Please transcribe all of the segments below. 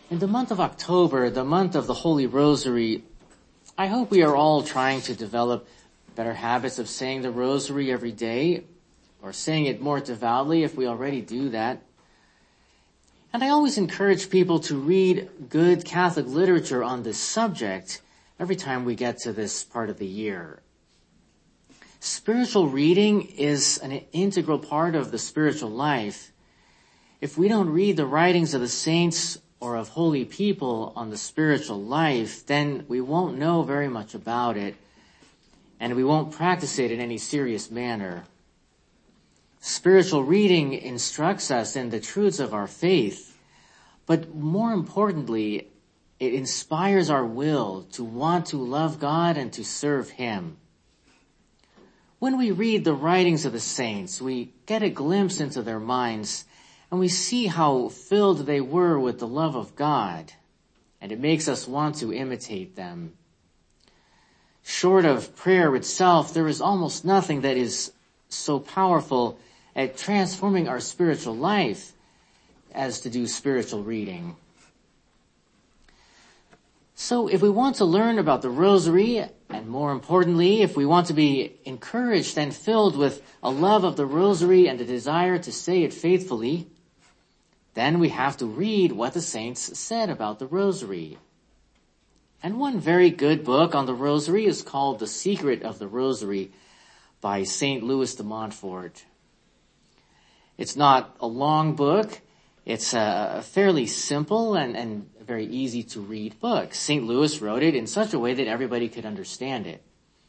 In the month of October, the month of the Holy Rosary, I hope we are all trying to develop better habits of saying the Rosary every day, or saying it more devoutly if we already do that. And I always encourage people to read good Catholic literature on this subject every time we get to this part of the year. Spiritual reading is an integral part of the spiritual life. If we don't read the writings of the saints or of holy people on the spiritual life, then we won't know very much about it, and we won't practice it in any serious manner. Spiritual reading instructs us in the truths of our faith, but more importantly, it inspires our will to want to love God and to serve Him. When we read the writings of the saints, we get a glimpse into their minds, and we see how filled they were with the love of God, and it makes us want to imitate them. Short of prayer itself, there is almost nothing that is so powerful at transforming our spiritual life as to do spiritual reading. So if we want to learn about the Rosary, and more importantly, if we want to be encouraged and filled with a love of the Rosary and a desire to say it faithfully, then we have to read what the saints said about the Rosary. And one very good book on the Rosary is called The Secret of the Rosary by St. Louis de Montfort. It's not a long book. It's a fairly simple and very easy to read book. St. Louis wrote it in such a way that everybody could understand it.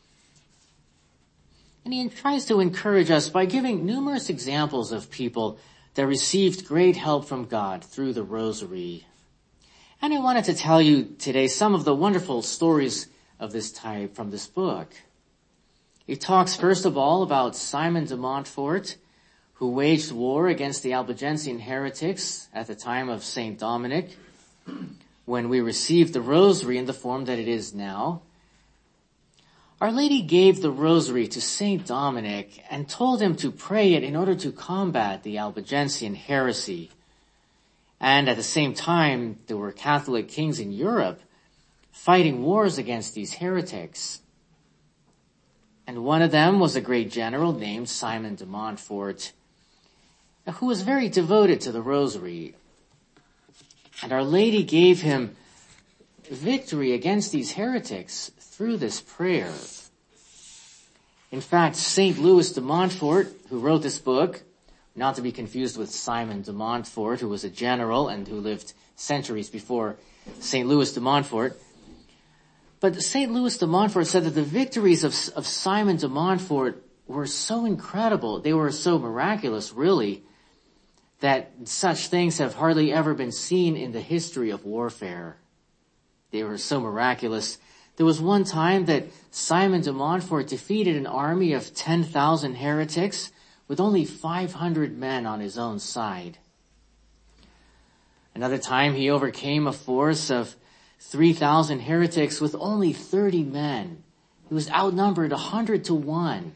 And he tries to encourage us by giving numerous examples of people that received great help from God through the Rosary. And I wanted to tell you today some of the wonderful stories of this type from this book. He talks first of all about Simon de Montfort, who waged war against the Albigensian heretics at the time of St. Dominic, when we received the Rosary in the form that it is now. Our Lady gave the Rosary to St. Dominic and told him to pray it in order to combat the Albigensian heresy. And at the same time, there were Catholic kings in Europe fighting wars against these heretics. And one of them was a great general named Simon de Montfort, who was very devoted to the Rosary. And Our Lady gave him victory against these heretics through this prayer. In fact, St. Louis de Montfort, who wrote this book, not to be confused with Simon de Montfort, who was a general and who lived centuries before St. Louis de Montfort, but St. Louis de Montfort said that the victories of Simon de Montfort were so incredible, they were so miraculous, really, that such things have hardly ever been seen in the history of warfare. They were so miraculous. There was one time that Simon de Montfort defeated an army of 10,000 heretics with only 500 men on his own side. Another time he overcame a force of 3,000 heretics with only 30 men. He was outnumbered 100 to 1.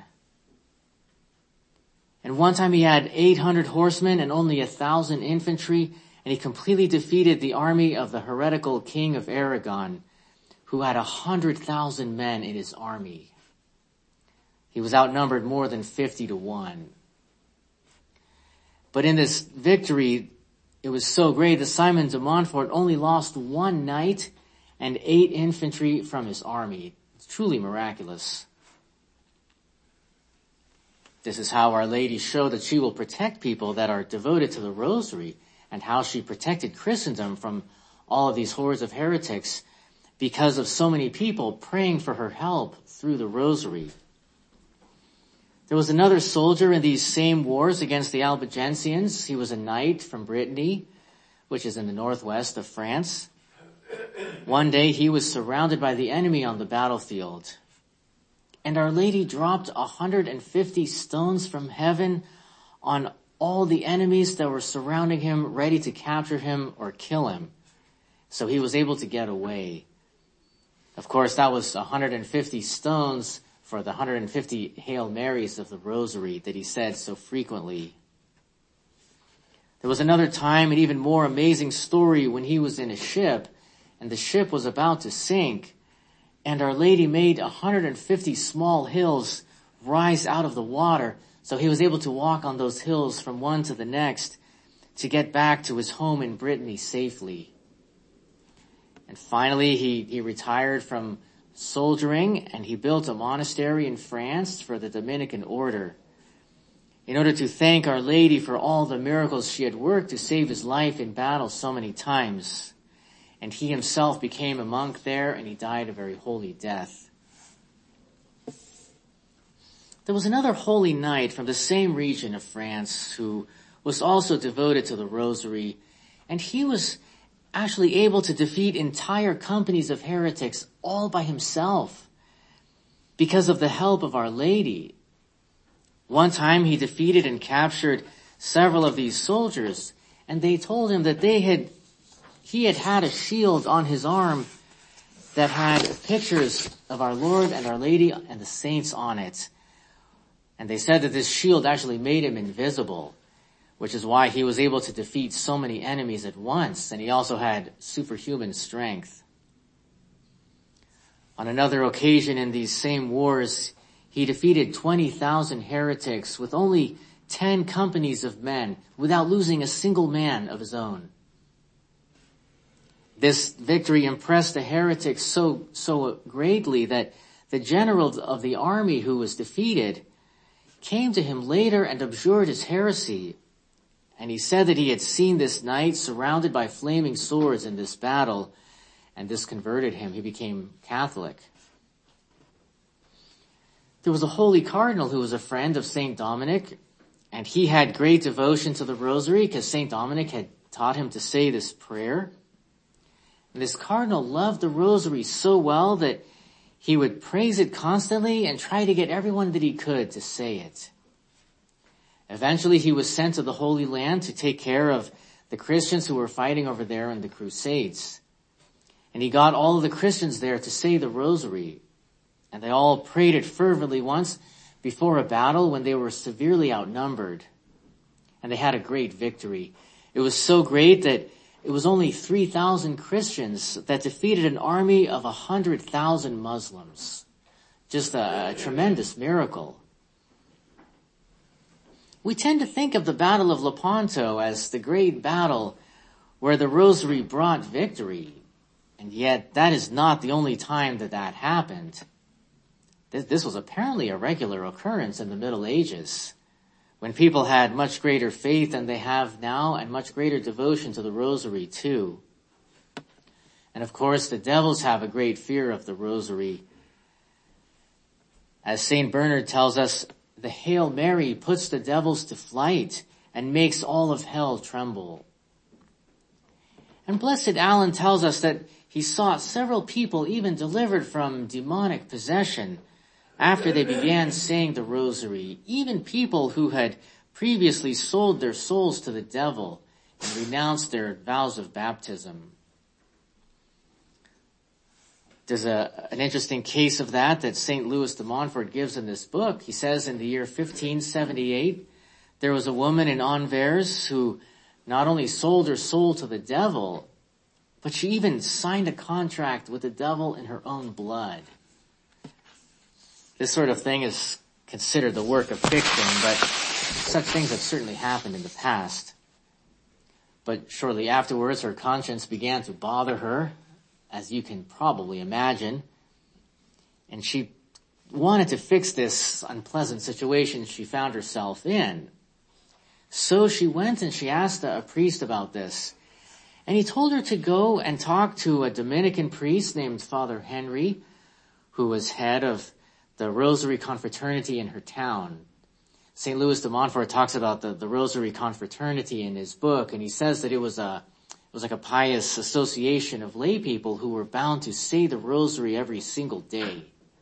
And one time he had 800 horsemen and only 1,000 infantry, and he completely defeated the army of the heretical king of Aragon, who had 100,000 men in his army. He was outnumbered more than 50 to 1. But in this victory, it was so great that Simon de Montfort only lost 1 knight and 8 infantry from his army. It's truly miraculous. This is how Our Lady showed that she will protect people that are devoted to the Rosary, and how she protected Christendom from all of these hordes of heretics because of so many people praying for her help through the Rosary. There was another soldier in these same wars against the Albigensians. He was a knight from Brittany, which is in the northwest of France. One day he was surrounded by the enemy on the battlefield, and Our Lady dropped 150 stones from heaven on all the enemies that were surrounding him, ready to capture him or kill him. So he was able to get away. Of course, that was 150 stones for the 150 Hail Marys of the Rosary that he said so frequently. There was another time, an even more amazing story, when he was in a ship and the ship was about to sink, and Our Lady made 150 small hills rise out of the water, so he was able to walk on those hills from one to the next to get back to his home in Brittany safely. And finally, he retired from soldiering, and he built a monastery in France for the Dominican order in order to thank Our Lady for all the miracles she had worked to save his life in battle so many times. And he himself became a monk there, and he died a very holy death. There was another holy knight from the same region of France who was also devoted to the rosary, and he was actually able to defeat entire companies of heretics all by himself because of the help of Our Lady. One time he defeated and captured several of these soldiers, and they told him that he had a shield on his arm that had pictures of our Lord and Our Lady and the saints on it. And they said that this shield actually made him invisible, which is why he was able to defeat so many enemies at once, and he also had superhuman strength. On another occasion in these same wars, he defeated 20,000 heretics with only 10 companies of men, without losing a single man of his own. This victory impressed the heretics so greatly that the general of the army who was defeated came to him later and abjured his heresy. And he said that he had seen this knight surrounded by flaming swords in this battle, and this converted him. He became Catholic. There was a holy cardinal who was a friend of Saint Dominic, and he had great devotion to the rosary because Saint Dominic had taught him to say this prayer. And this cardinal loved the rosary so well that he would praise it constantly and try to get everyone that he could to say it. Eventually, he was sent to the Holy Land to take care of the Christians who were fighting over there in the Crusades. And he got all of the Christians there to say the rosary. And they all prayed it fervently once before a battle when they were severely outnumbered. And they had a great victory. It was so great that it was only 3,000 Christians that defeated an army of 100,000 Muslims. Just a tremendous miracle. We tend to think of the Battle of Lepanto as the great battle where the rosary brought victory. And yet that is not the only time that happened. This was apparently a regular occurrence in the Middle Ages, when people had much greater faith than they have now and much greater devotion to the rosary too. And of course, the devils have a great fear of the rosary. As St. Bernard tells us, the Hail Mary puts the devils to flight and makes all of hell tremble. And Blessed Alan tells us that he saw several people even delivered from demonic possession after they began saying the rosary, even people who had previously sold their souls to the devil and renounced their vows of baptism. There's an interesting case of that St. Louis de Montfort gives in this book. He says in the year 1578, there was a woman in Anvers who not only sold her soul to the devil, but she even signed a contract with the devil in her own blood. This sort of thing is considered the work of fiction, but such things have certainly happened in the past. But shortly afterwards, her conscience began to bother her, as you can probably imagine, and she wanted to fix this unpleasant situation she found herself in. So she went and she asked a priest about this, and he told her to go and talk to a Dominican priest named Father Henry, who was head of the Rosary Confraternity in her town. St. Louis de Montfort talks about the Rosary Confraternity in his book, and he says that it was like a pious association of lay people who were bound to say the rosary every single day.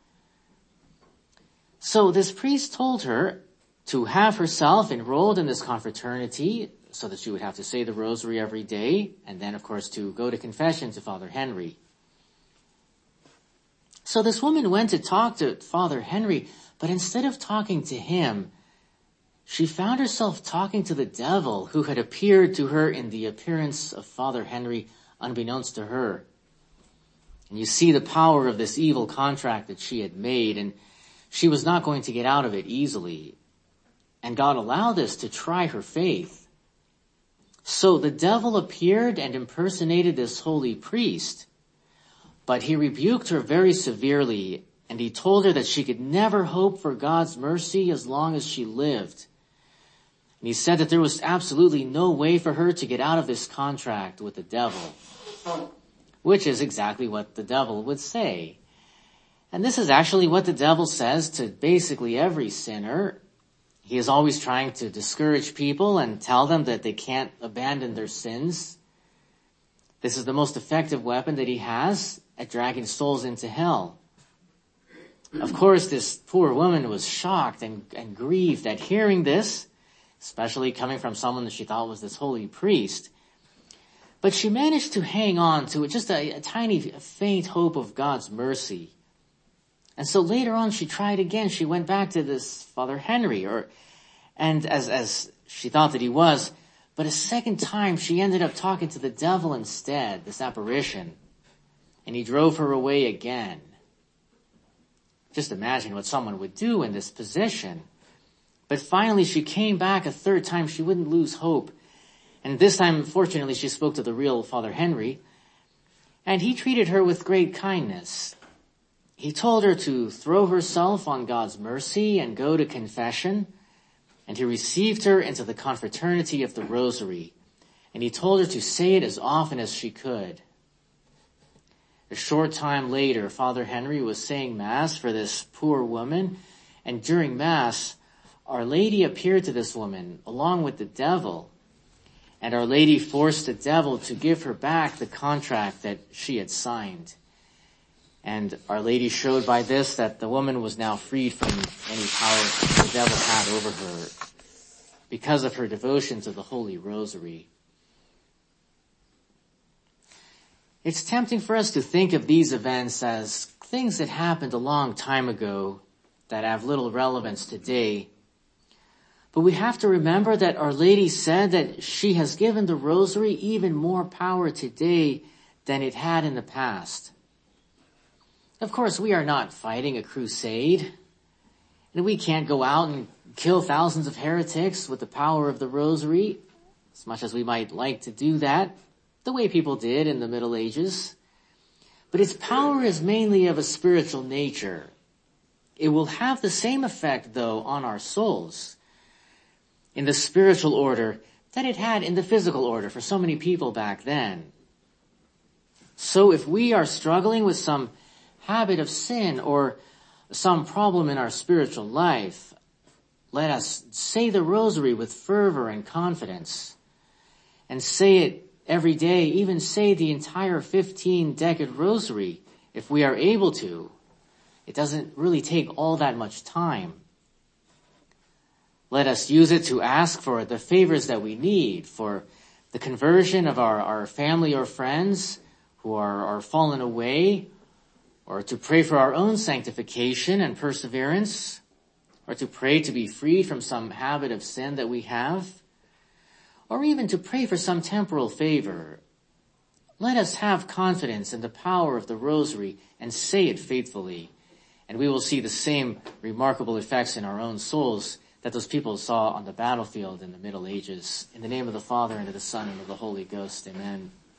So this priest told her to have herself enrolled in this confraternity so that she would have to say the rosary every day, and then, of course, to go to confession to Father Henry. So this woman went to talk to Father Henry, but instead of talking to him, she found herself talking to the devil who had appeared to her in the appearance of Father Henry unbeknownst to her. And you see the power of this evil contract that she had made, and she was not going to get out of it easily. And God allowed this to try her faith. So the devil appeared and impersonated this holy priest, but he rebuked her very severely, and he told her that she could never hope for God's mercy as long as she lived. And he said that there was absolutely no way for her to get out of this contract with the devil, which is exactly what the devil would say. And this is actually what the devil says to basically every sinner. He is always trying to discourage people and tell them that they can't abandon their sins. This is the most effective weapon that he has at dragging souls into hell. Of course, this poor woman was shocked and grieved at hearing this, especially coming from someone that she thought was this holy priest. But she managed to hang on to just a tiny, faint hope of God's mercy. And so later on, she tried again. She went back to this Father Henry, and as she thought that he was, but a second time she ended up talking to the devil instead, this apparition, and he drove her away again. Just imagine what someone would do in this position. But finally she came back a third time. She wouldn't lose hope. And this time, fortunately, she spoke to the real Father Henry, and he treated her with great kindness. He told her to throw herself on God's mercy and go to confession, and he received her into the confraternity of the Rosary, and he told her to say it as often as she could. A short time later, Father Henry was saying Mass for this poor woman, and during Mass, Our Lady appeared to this woman along with the devil, and Our Lady forced the devil to give her back the contract that she had signed. And Our Lady showed by this that the woman was now freed from any power the devil had over her because of her devotion to the Holy Rosary. It's tempting for us to think of these events as things that happened a long time ago that have little relevance today. But we have to remember that Our Lady said that she has given the Rosary even more power today than it had in the past. Of course, we are not fighting a crusade, and we can't go out and kill thousands of heretics with the power of the Rosary, as much as we might like to do that, the way people did in the Middle Ages. But its power is mainly of a spiritual nature. It will have the same effect, though, on our souls in the spiritual order that it had in the physical order for so many people back then. So if we are struggling with some habit of sin or some problem in our spiritual life, let us say the Rosary with fervor and confidence, and say it every day, even say the entire 15-decade Rosary if we are able to. It doesn't really take all that much time. Let us use it to ask for the favors that we need, for the conversion of our family or friends who are fallen away, or to pray for our own sanctification and perseverance, or to pray to be freed from some habit of sin that we have, or even to pray for some temporal favor. Let us have confidence in the power of the Rosary and say it faithfully, and we will see the same remarkable effects in our own souls that those people saw on the battlefield in the Middle Ages. In the name of the Father, and of the Son, and of the Holy Ghost, amen.